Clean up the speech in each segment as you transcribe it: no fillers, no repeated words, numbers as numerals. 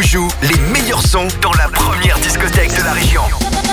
joue les meilleurs sons dans la première discothèque de la région.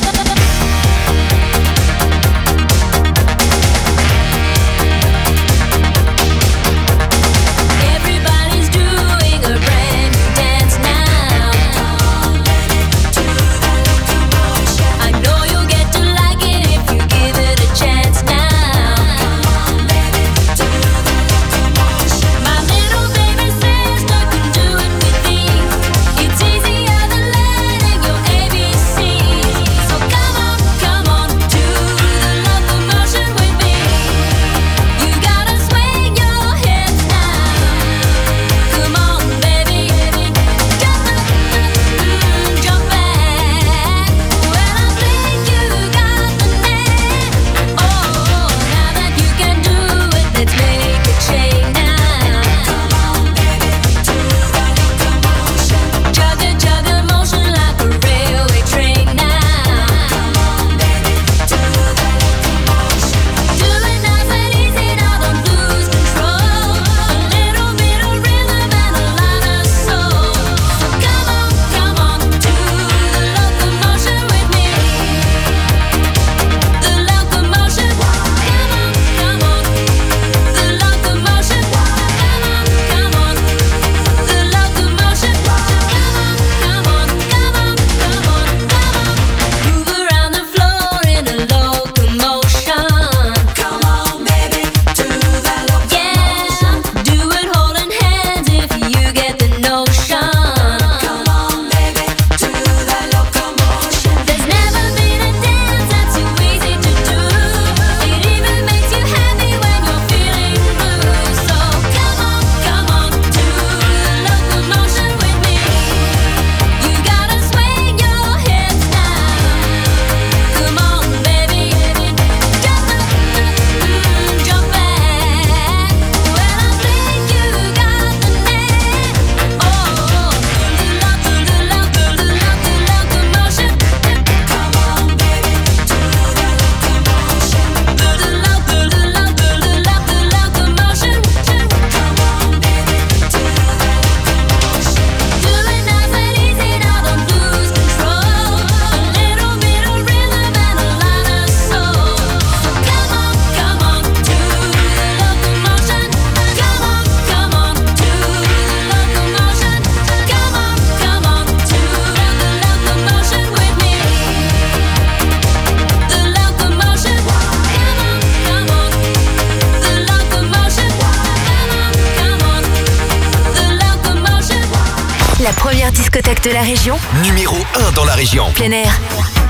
La première discothèque de la région. Numéro 1 dans la région. Plein air.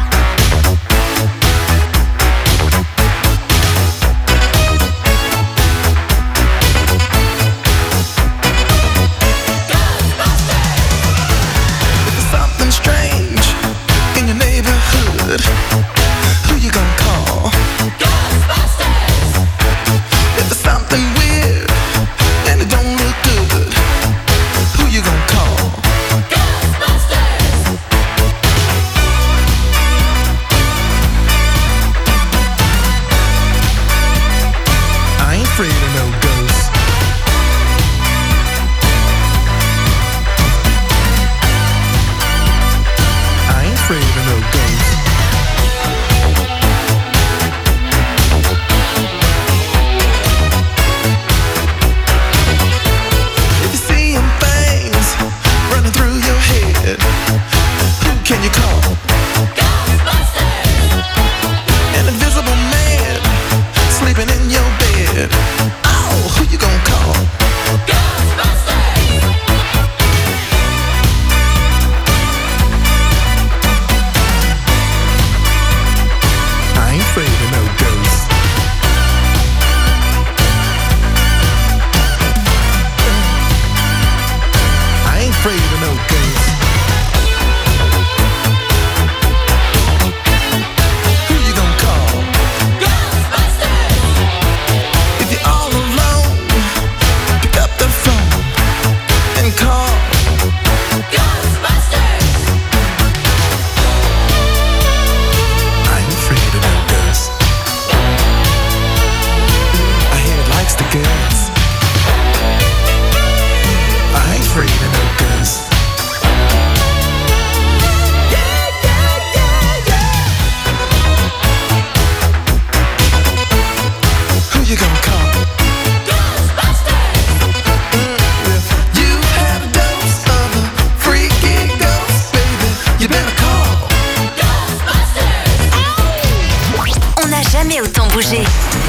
Something strange in your neighborhood. Who you gonna call? Ghostbusters! If there's something weird and it don't look good, who you gonna call? Ghostbusters!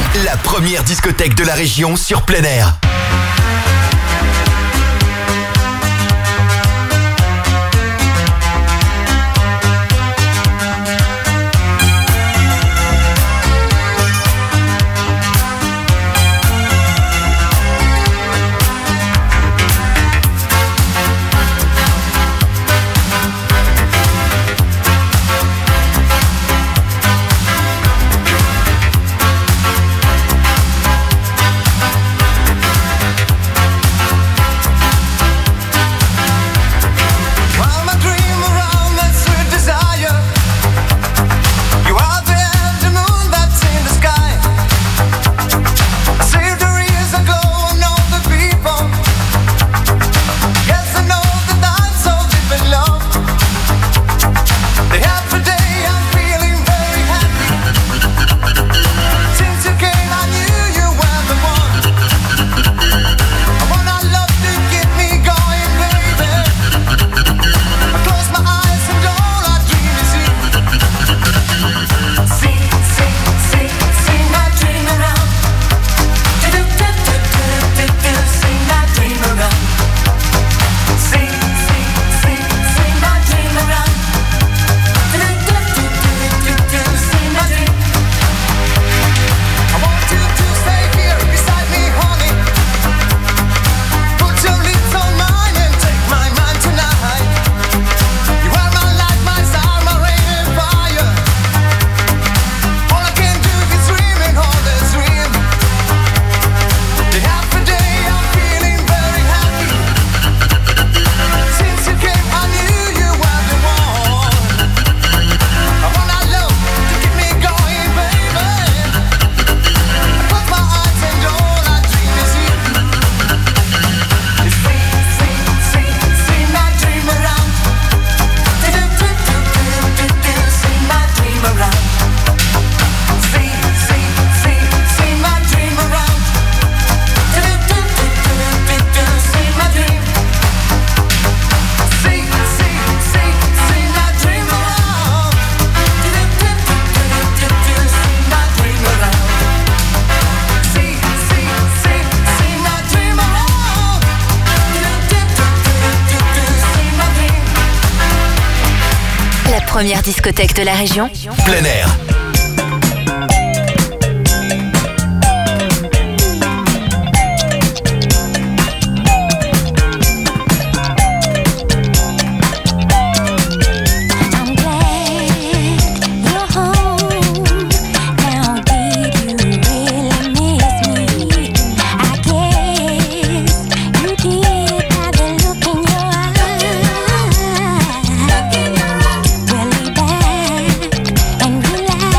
La première discothèque de la région sur plein air. Première discothèque de la région. Plein air. Relax.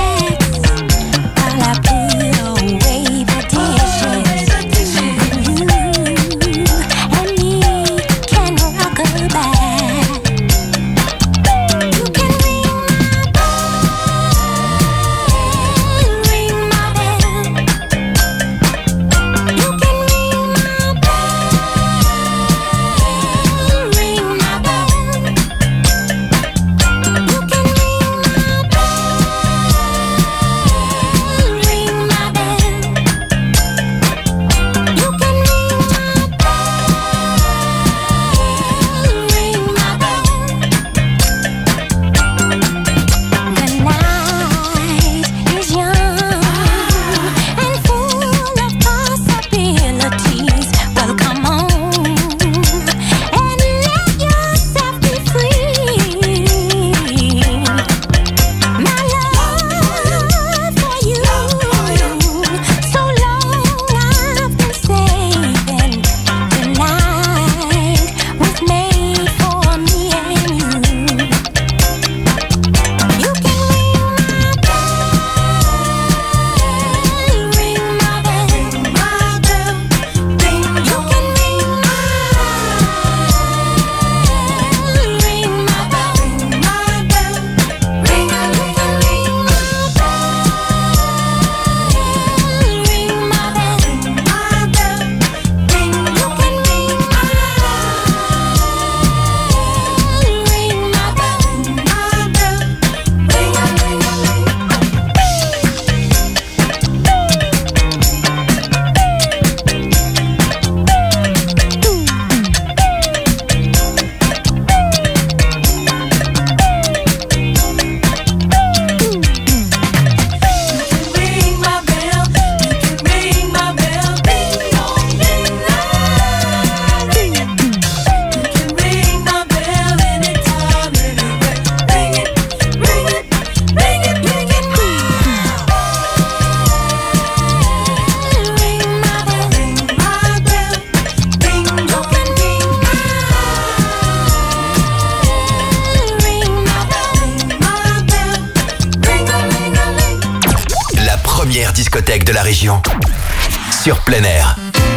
première discothèque de la région. Sur plein air.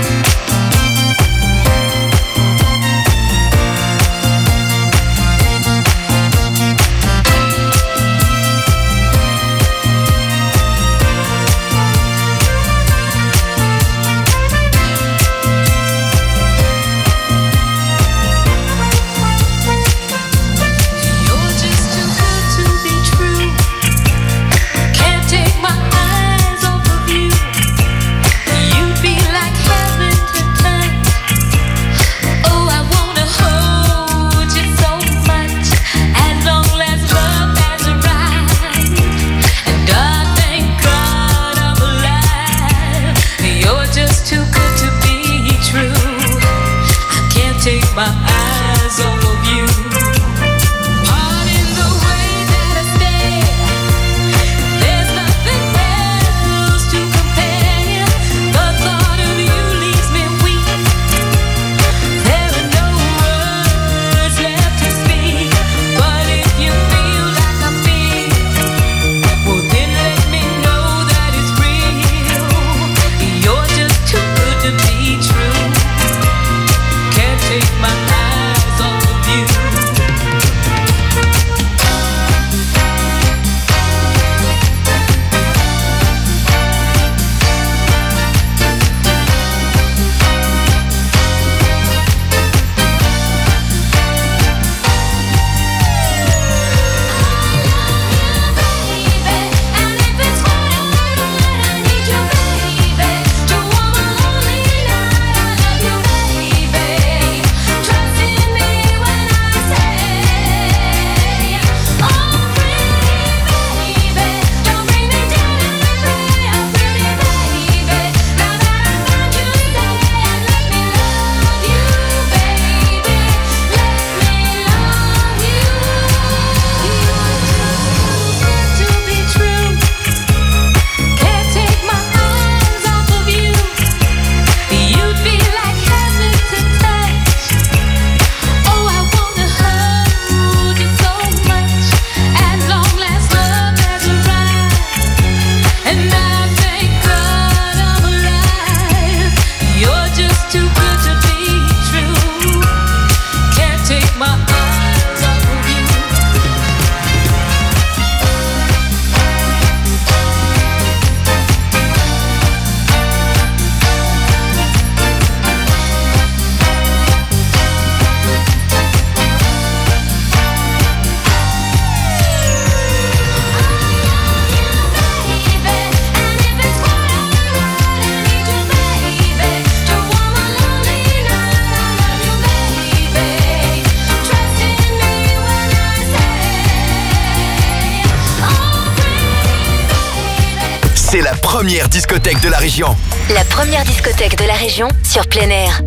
C'est la première discothèque de la région. La première discothèque de la région sur plein air.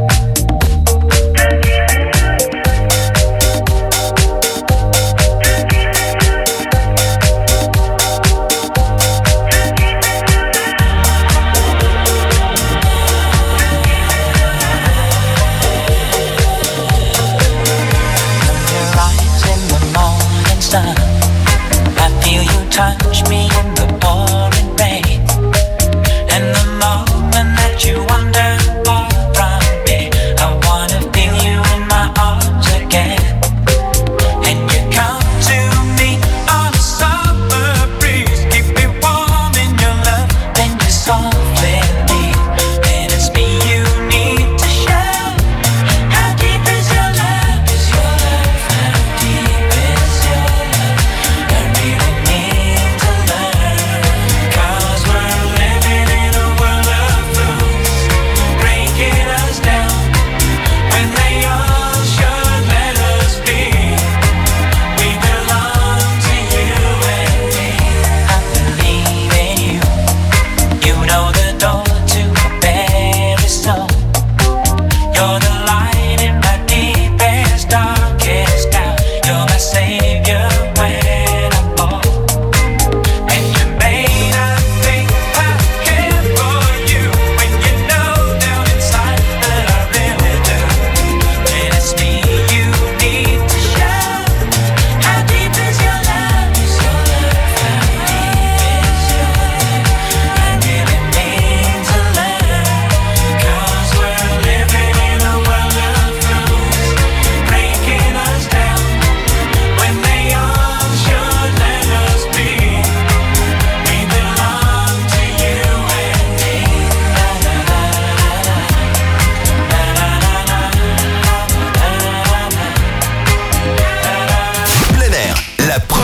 Touch me in the pouring rain, and the moment that you wander far from me, I wanna feel you in my arms again. And you come to me on a summer breeze, keep me warm in your love, then you softly leave, and it's me you need to show. How deep is your love? Is your love? How deep is your love? I really need to learn.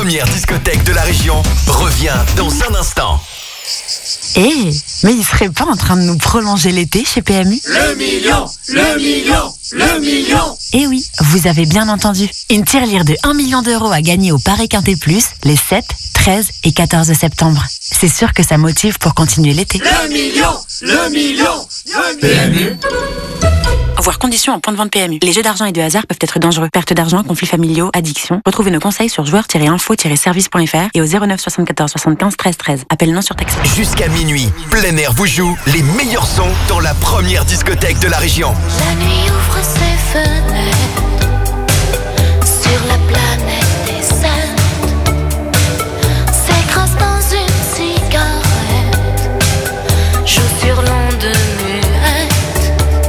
première discothèque de la région revient dans un instant. Mais il serait pas en train de nous prolonger l'été chez PMU ? Le million. Eh oui, vous avez bien entendu. Une tirelire de 1 million d'euros à gagner au Paris Quintet Plus les 7, 13 et 14 septembre. C'est sûr que ça motive pour continuer l'été. Le million. PMU. Voir conditions en point de vente PMU. Les jeux d'argent et de hasard peuvent être dangereux. Perte d'argent, conflits familiaux, addiction. Retrouvez nos conseils sur joueurs-info-service.fr et au 09 74 75 13 13. Appel non surtaxé. Jusqu'à minuit, plein air vous joue les meilleurs sons dans la première discothèque de la région. La nuit ouvre ses fenêtres sur la planète des saints. S'écrase dans une cigarette, joue sur l'onde muette.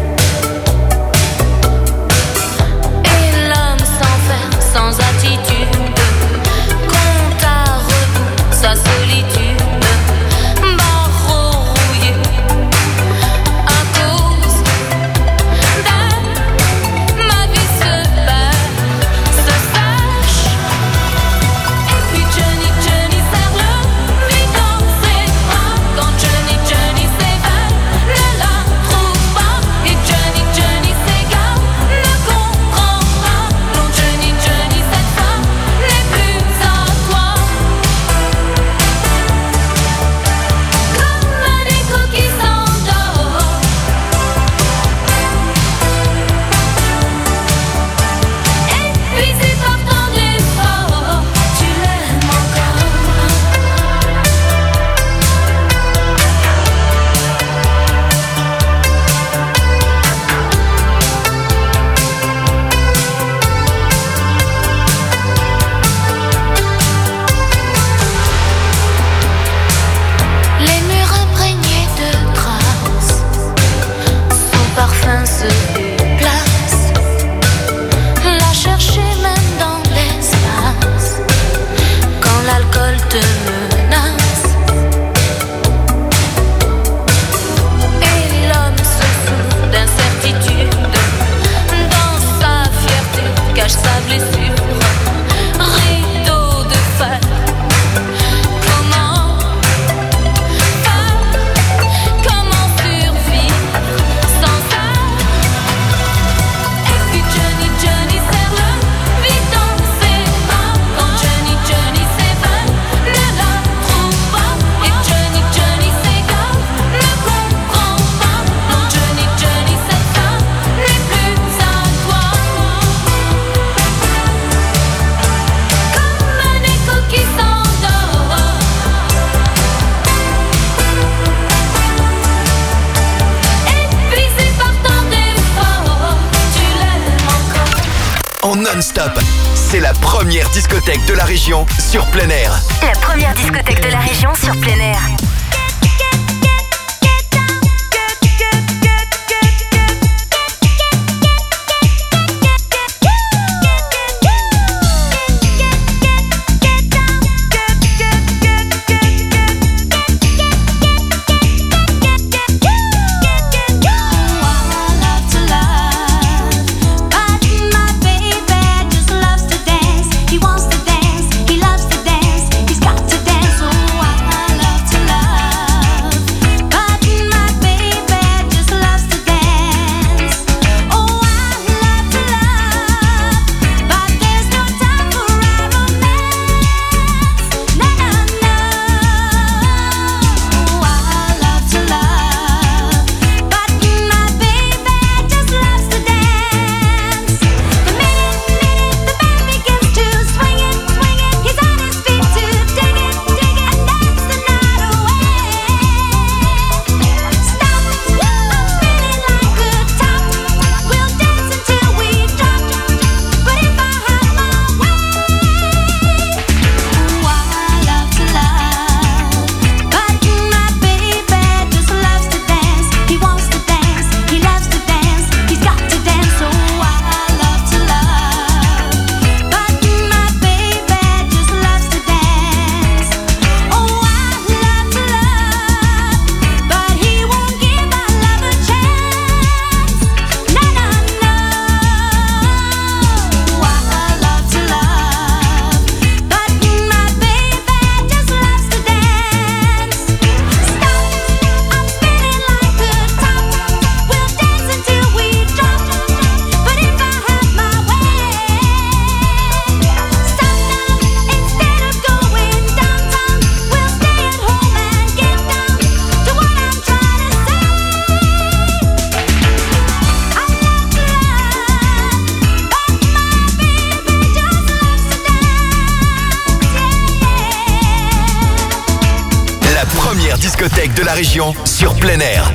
Et l'homme s'enferme sans attitude, compte à rebours sa solitude. Barreau rouillé à cause ma vie se perd, se sache. Et puis Johnny serre le vide dans ses bras. Quand Johnny s'évade, ne la trouve pas. Et Johnny s'égare, ne comprend pas. Non Johnny, cette femme n'est plus à toi. Comme un écho qui s'endort, épuisé par tant d'efforts, tu l'aimes encore. Les murs imprégnés de traces, son parfum se déplace. La chercher même dans l'espace, quand l'alcool te menace. Et l'homme se fout d'incertitude, dans sa fierté cache sa blessure. Rideau de fer, comment faire, comment survivre sans ça? Et puis Johnny serre le vide dans ses bras. Quand Johnny s'évade, ne la trouve pas. Et Johnny s'égare, ne comprend pas. Non Johnny, cette femme n'est plus à toi. Comme un écho qui s'endort, épuisé par tant d'efforts, tu l'aimes encore. En non-stop, c'est la première discothèque de la région sur plein air. La première discothèque de la région sur plein air. He wants to dance, he loves to dance, he's got to dance. Oh, I love to love. discothèque de la région sur plein air.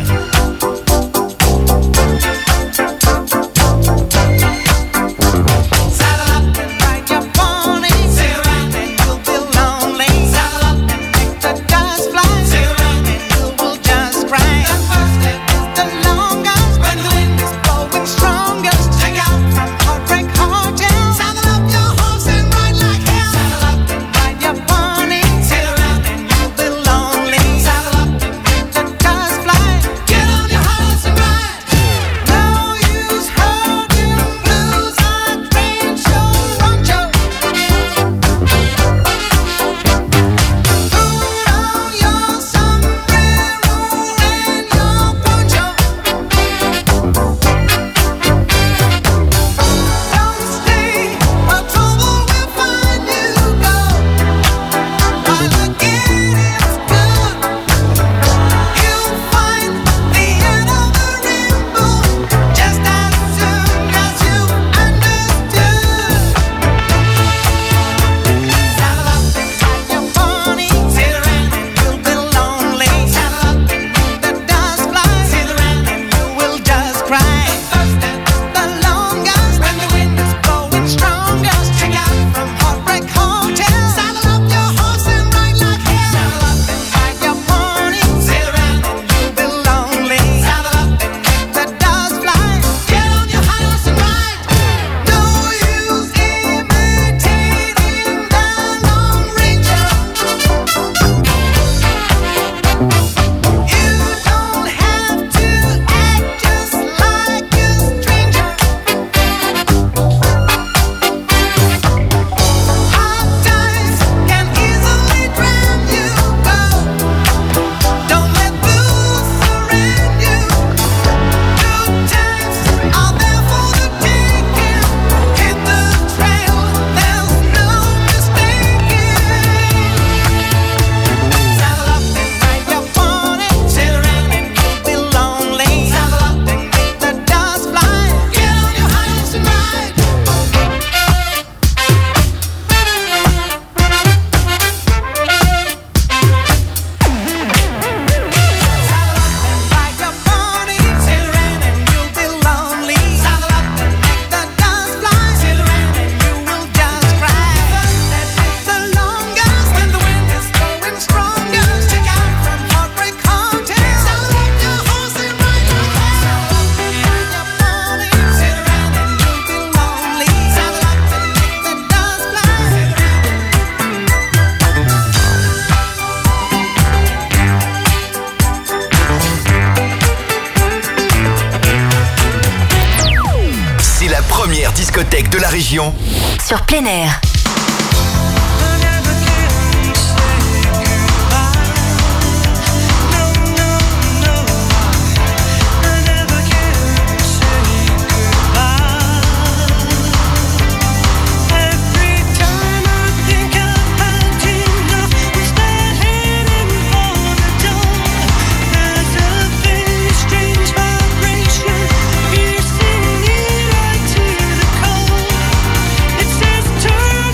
Discothèque de la région sur plein air. Turn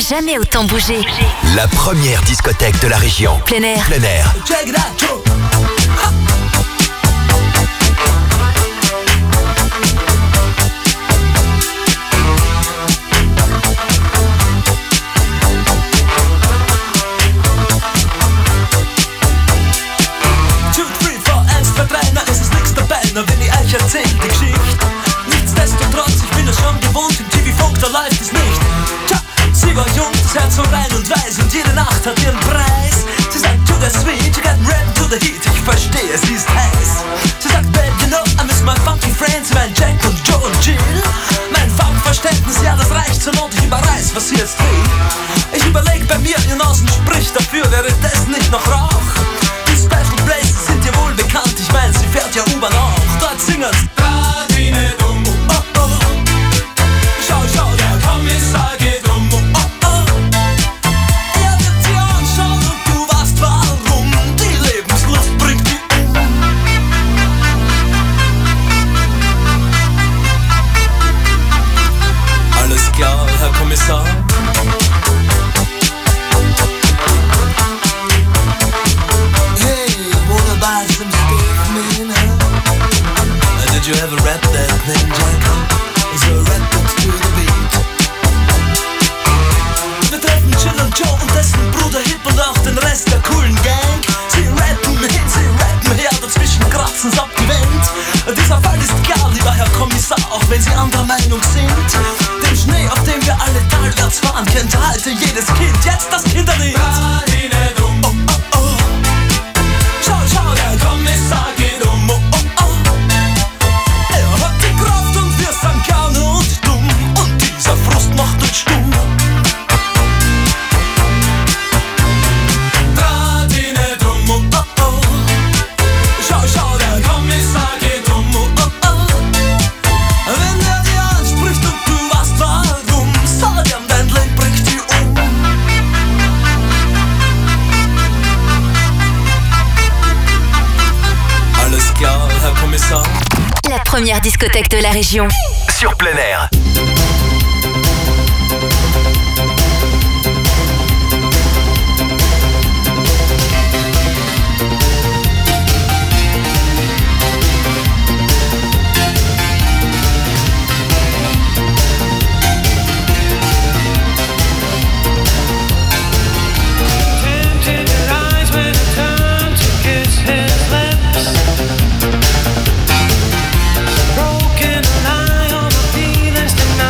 jamais autant bougé. La première discothèque de la région. Plein air. Plein air. Check it out, Joe. Wenn ich euch erzähl die Geschichte. Nichtsdestotrotz, ich bin es schon gewohnt, im TV-Funk, da läuft es nicht. Tja, sie war jung, das Herz so rein und weiß und jede Nacht hat ihren Preis. Sie sagt, to the sweet, you get ready to the heat, ich verstehe, sie ist heiß. Sie sagt, babe, you know, I miss my funky friends, mein Jack und Joe und Jill. Mein Funkverständnis, ja, das reicht zur Not, ich überreiß, was sie jetzt will. Ich überleg bei mir, ihr Nasen spricht dafür, wäre das nicht noch Rauch? Die Special Places sind dir wohl bekannt, ich mein, sie fährt ja U-Bahn auch. Dort singen's Radine dumm, oh oh. Schau, schau, der Kommissar geht um, oh oh. Er wird sie anschauen und du weißt warum. Die Lebenslust bringt die um. Alles klar, Herr Kommissar. Did you ever rap that thing, Jack? So rap it to the beat. Wir treffen Jill und Joe und dessen Bruder Hip und auch den Rest der coolen Gang. Sie rappen her, dazwischen kratzen's abgewendet. Dieser Fall ist klar, lieber Herr Kommissar, auch wenn Sie anderer Meinung sind. Den Schnee, auf dem wir alle talwärts fahren, kennt heute jedes Kind. Jetzt das Kinderlied. Oh, oh, oh. Schau, schau, der Kommissar geht um, oh, oh, oh. Kraft und wir sind gerne und dumm und dieser Frust macht uns stumm. Radine dumm, oh oh oh. Schau, schau, der Kommissar geht um, oh oh oh. Wenn er dir anspricht und du weißt warum, sag ihm, dein Leben bringt dich um. Alles klar, Herr Kommissar. La première discothèque de la région. Sur Plein air. Broken lie on the feelings tonight.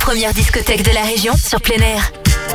première discothèque de la région sur plein air.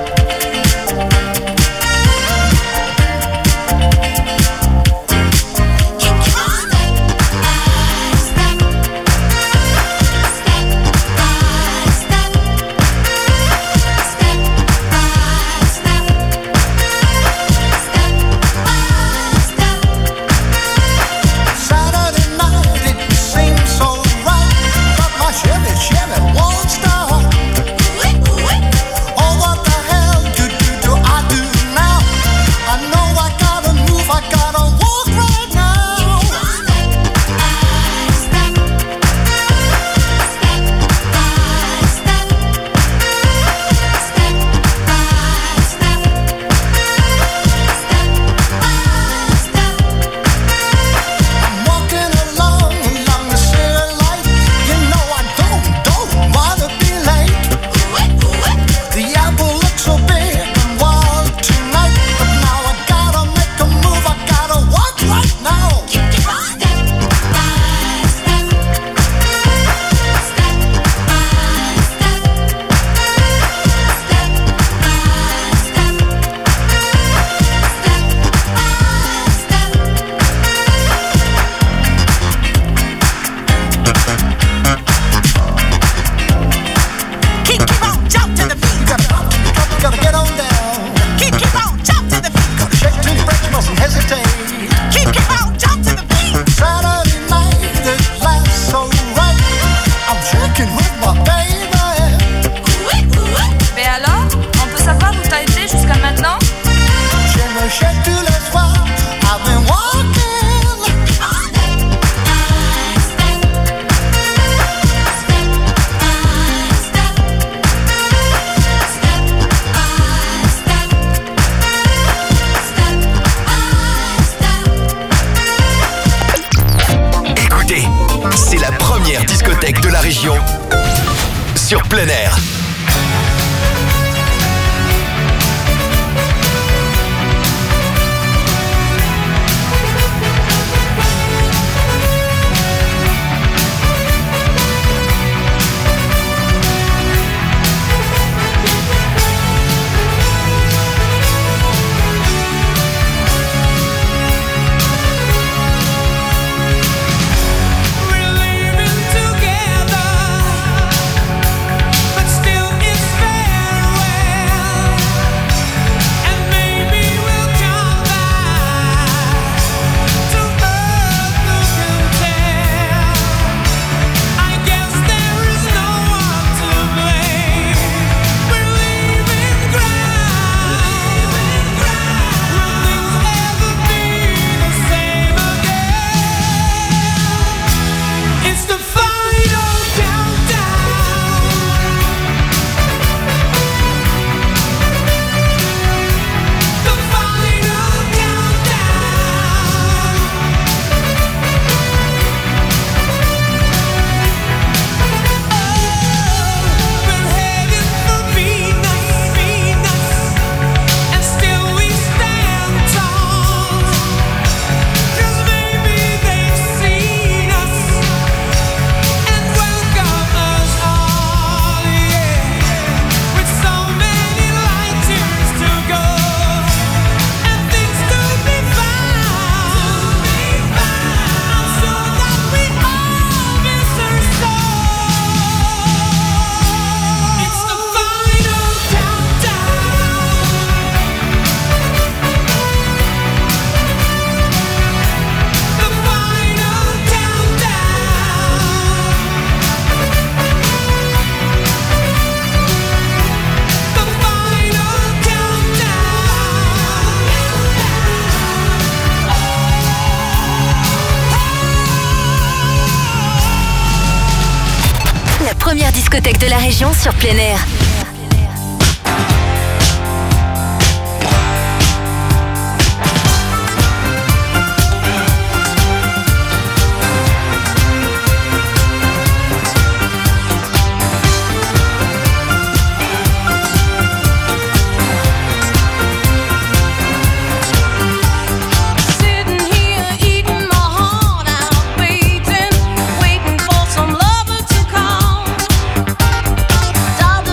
Sur plein air. Première discothèque de la région sur plein air. Waiting for some lover to come.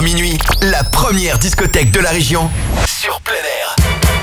19h minuit, la première discothèque de la région sur plein air.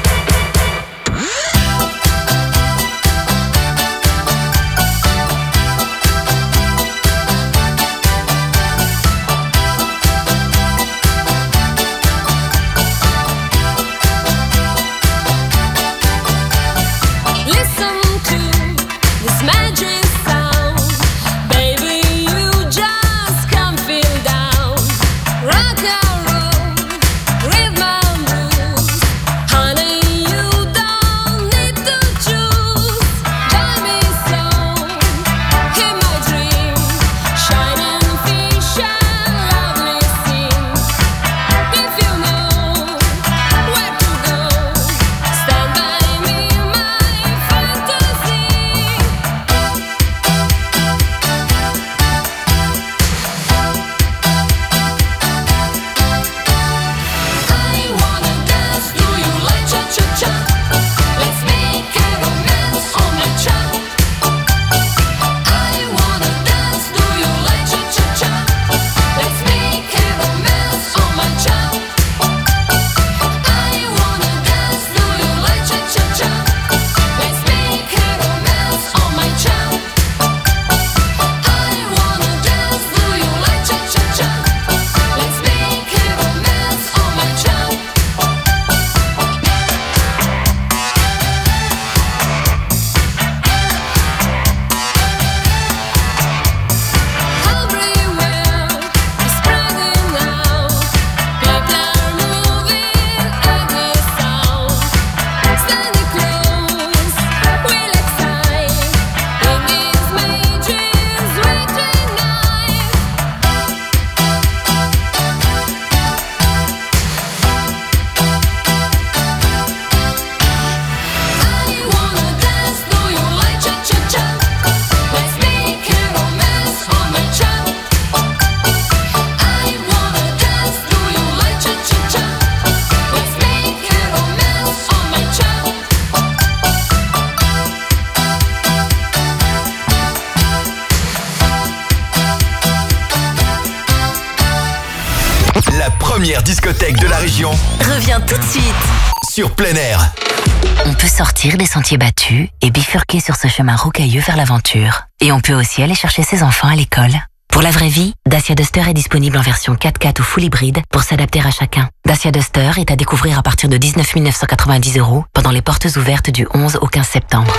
Première discothèque de la région revient tout de suite sur plein air. On peut sortir des sentiers battus et bifurquer sur ce chemin rocailleux vers l'aventure. Et on peut aussi aller chercher ses enfants à l'école. Pour la vraie vie, Dacia Duster est disponible en version 4x4 ou full hybride pour s'adapter à chacun. Dacia Duster est à découvrir à partir de 19 990 € pendant les portes ouvertes du 11 au 15 septembre.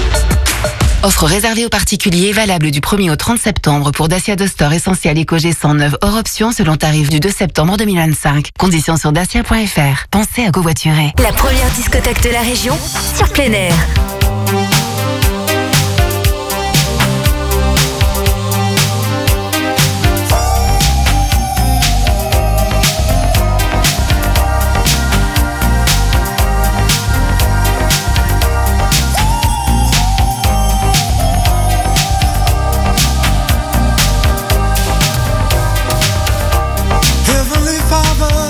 Offre réservée aux particuliers valable du 1er au 30 septembre pour Dacia Duster Essentiel Eco G109 hors option selon tarif du 2 septembre 2025. Conditions sur dacia.fr. Pensez à covoiturer. La première discothèque de la région sur plein air.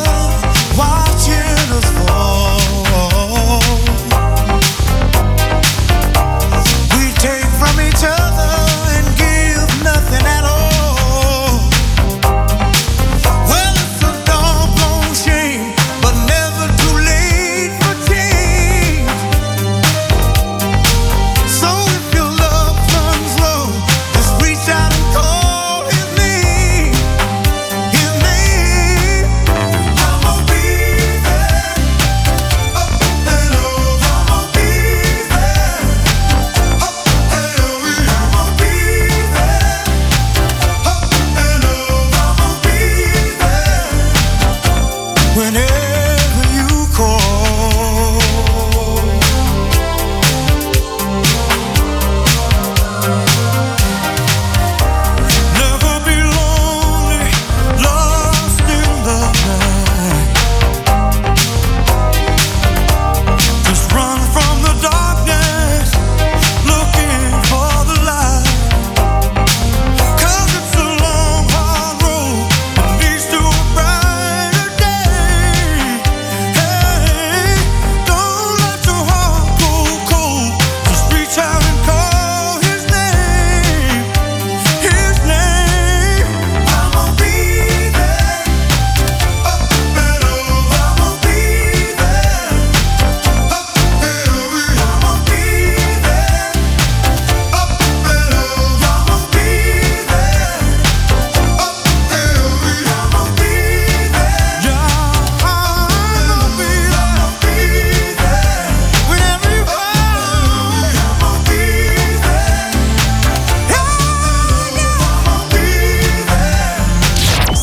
Watching us fall.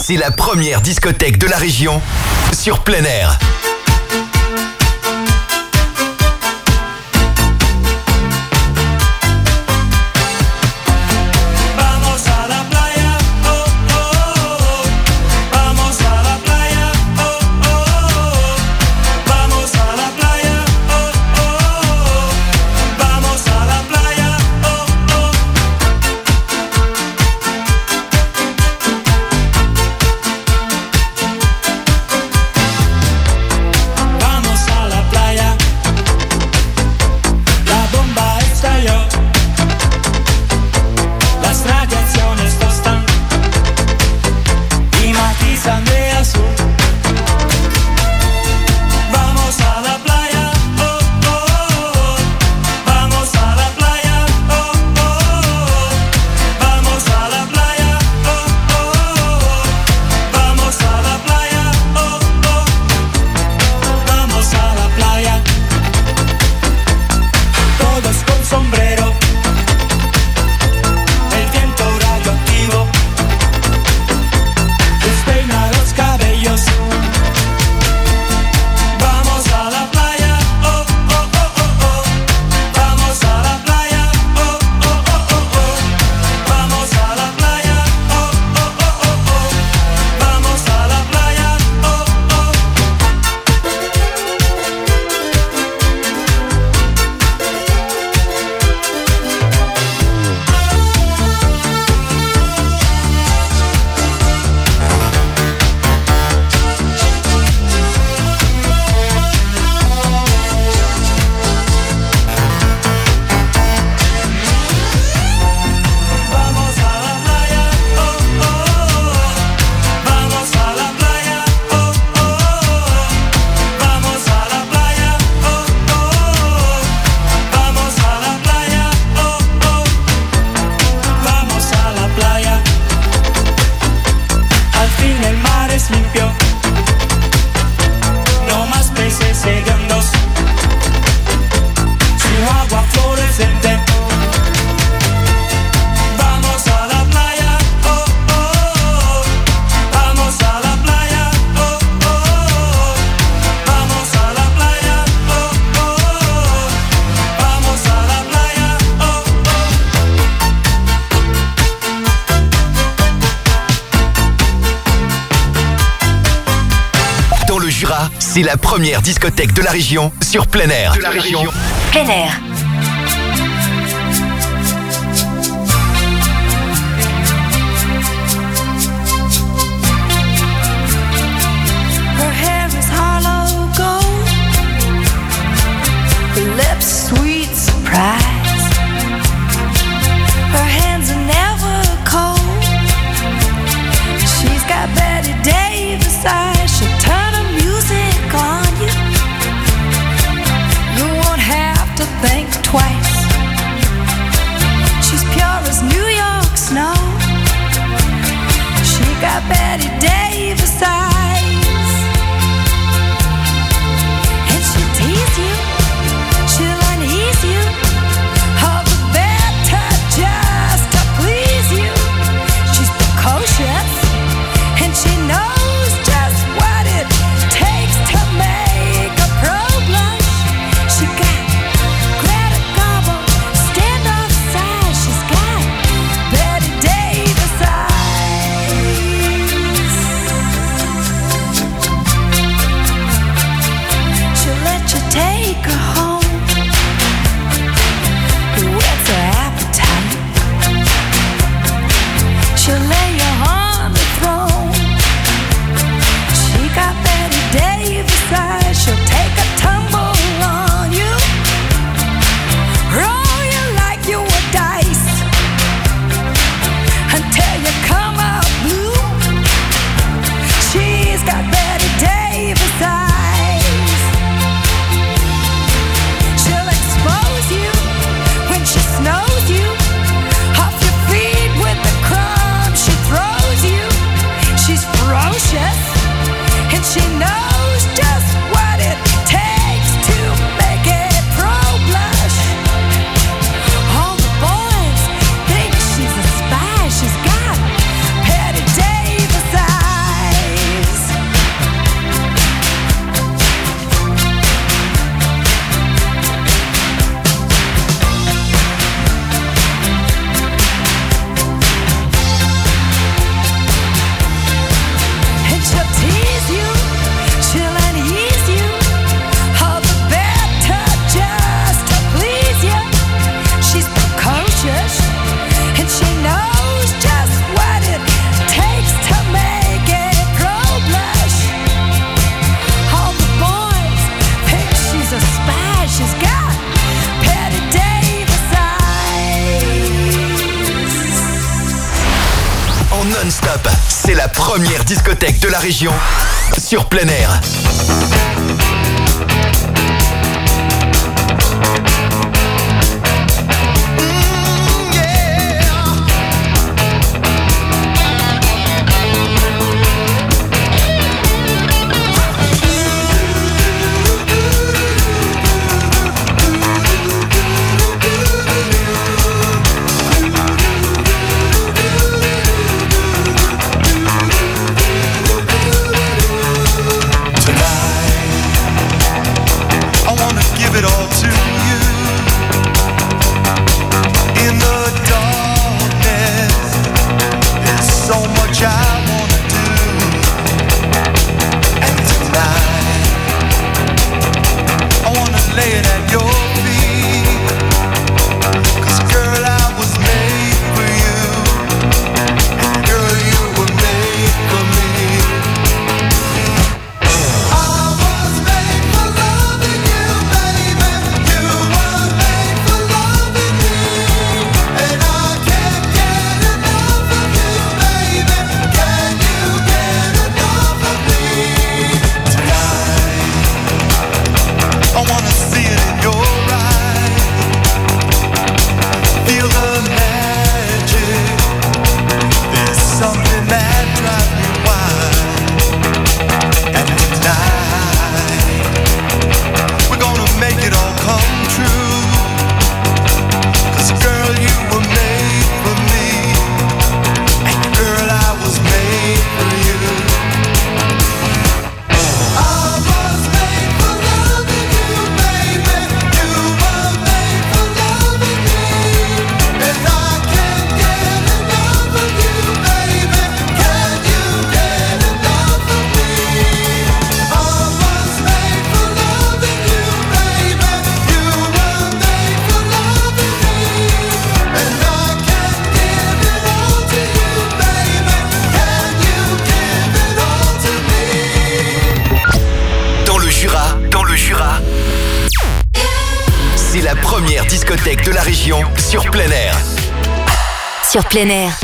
c'est la première discothèque de la région sur plein air. C'est la première discothèque de la région sur plein air. Plein air. Her hair is hollow gold, her lips sweet surprise. Her hands are never cold. She's got Betty Davis eyes. She'll turn her music on you. You won't have to think en non-stop. C'est la première discothèque de la région sur plein air. Discothèque de la région sur plein air. Sur plein air.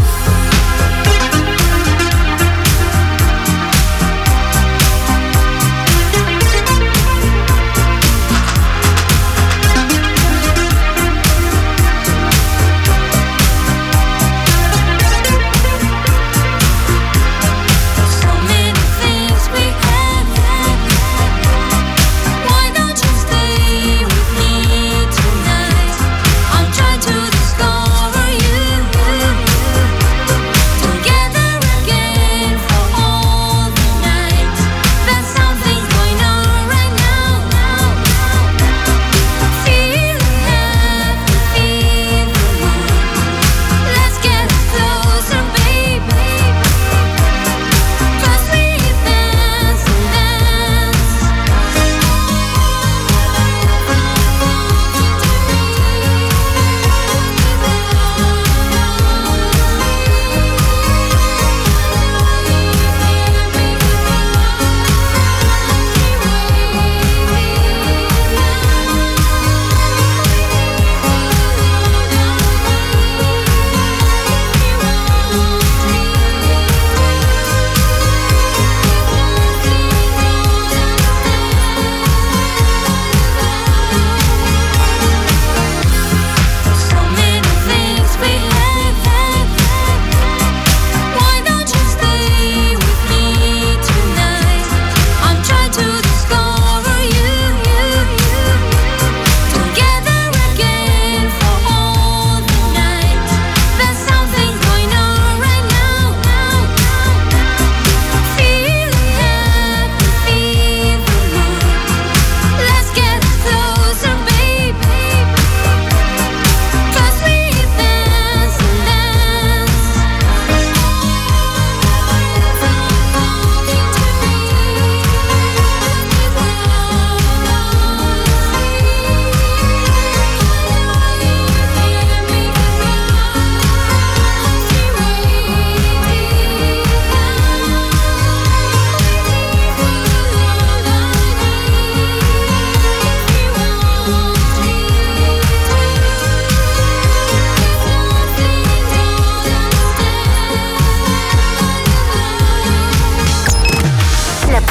I'm trying to discover you.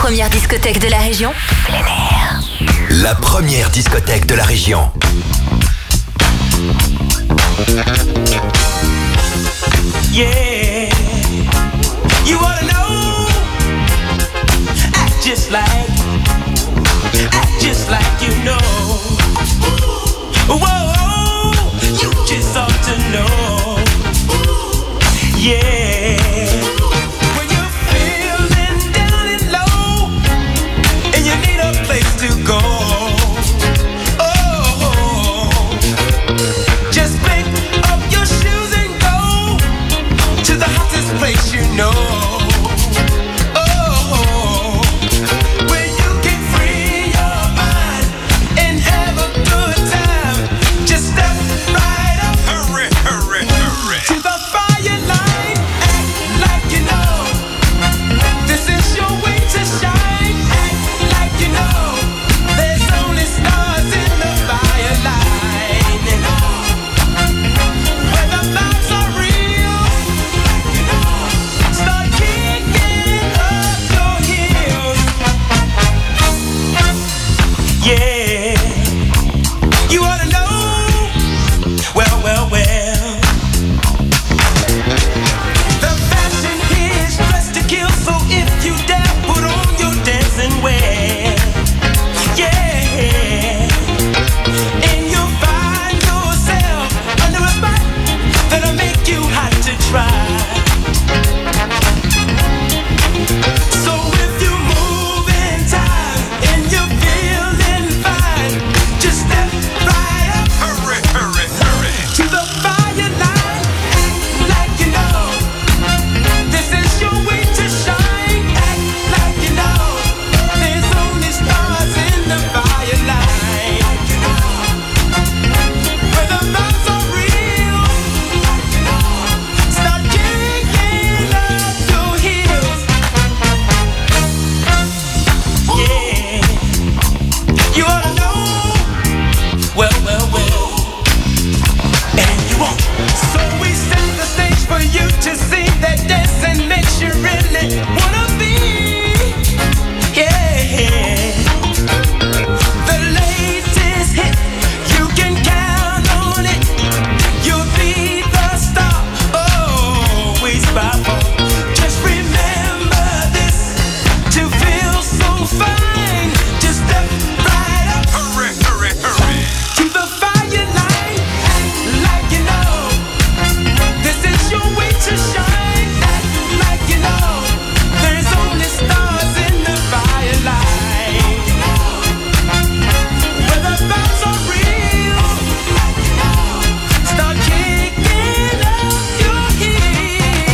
première discothèque de la région, plein air. La première discothèque de la région. Yeah, you wanna know? Act just like you know. Whoa, you just ought to know. Yeah, when you're feeling down and low, and you need a place to go. Oh, just pick up your shoes and go to the hottest place you know.